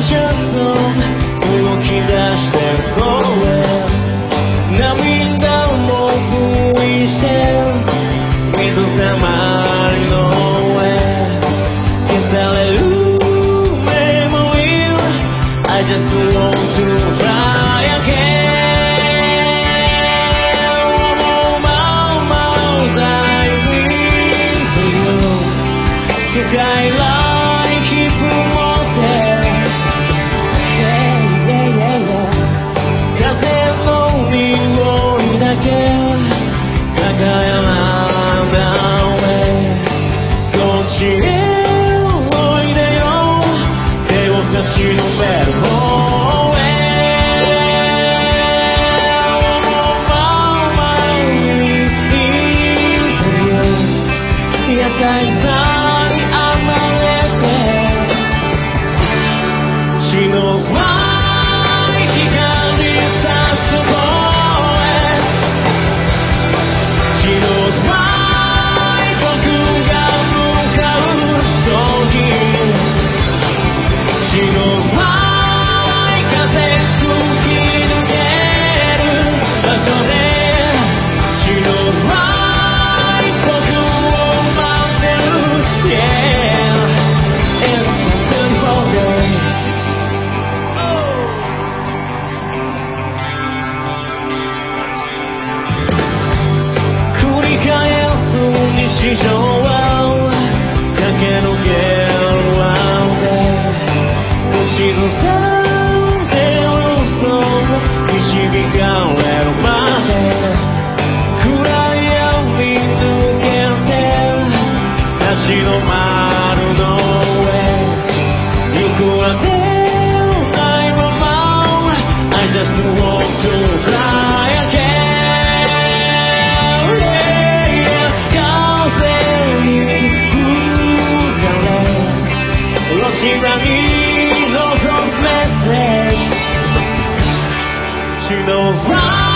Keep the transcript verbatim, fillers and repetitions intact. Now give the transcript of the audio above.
just song 動き出してこれ涙も拭いして水たまりの上消される I just want to try again One more, more dive into you Skyline keep moving Yeah, yeah, yeah, yeah 風の匂いだけ輝んだ上こっちへおいでよ手を差し伸べる優しさに甘えて She knows why 光さす声 She knows why 僕が向かう時 She knows why 風吹き抜ける場所で She knows why日常は駆け抜けるわで口ずさんでる嘘導かれるまで暗闇抜けて立ち止まるの上行くあてないまま I just want to fly again She ran me no cross message She knows why